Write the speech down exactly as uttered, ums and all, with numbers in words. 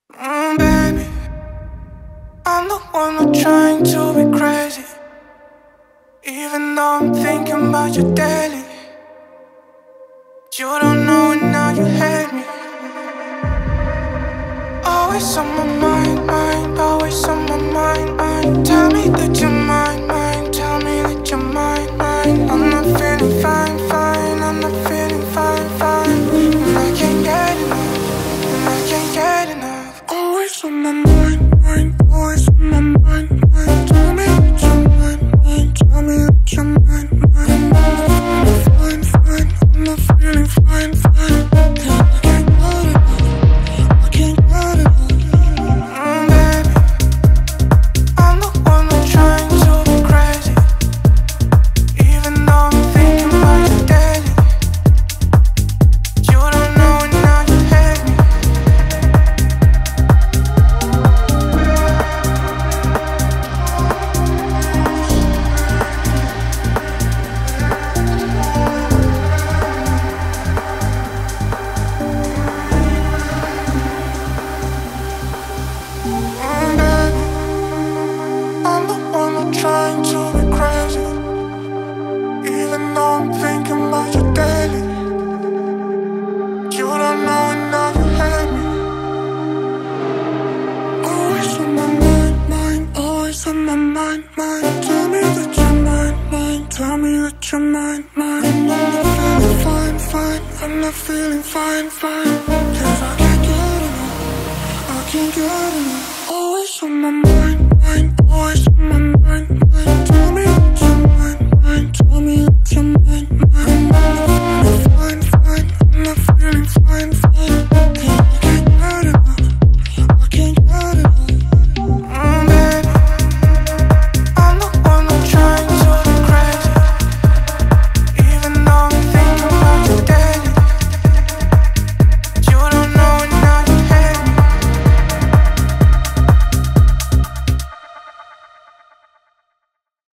Mm, baby, I'm the one who's trying to be crazy, even though I'm thinking about you daily. You don't know it now, you hate me. Always on my mind, mind, always on my mind, mind. Tell me that you're mine, mine. Tell me that you're mine, mine. I'm not feeling fine, fine. I'm not feeling fine, fine. And I can't get enough, and I can't get enough. Always on my mind, mind, always on my mind, mind. Tell me that you're mine, mine. Tell me that you're mine, mine. I'm not feeling fine, fine. I'm not feeling fine, fine. Cause I can't get enough, I can't get enough. Mm, baby, I'm the one who's trying to be crazy, even though I'm thinking about you daily. You don't know it now, you hate me. Mm, baby, I'm the one who's trying to be crazy, even though I'm thinking about you daily. You don't know it now, you hate me. Always on my mind, mind, always on my mind, mind. Tell me that you're mine, mine. Tell me that you're mine, mine. I'm not feeling fine, fine. I'm not feeling fine, fine. Cause I can't get enough, I can't get enough. Always on my mind, mind, always on my mind.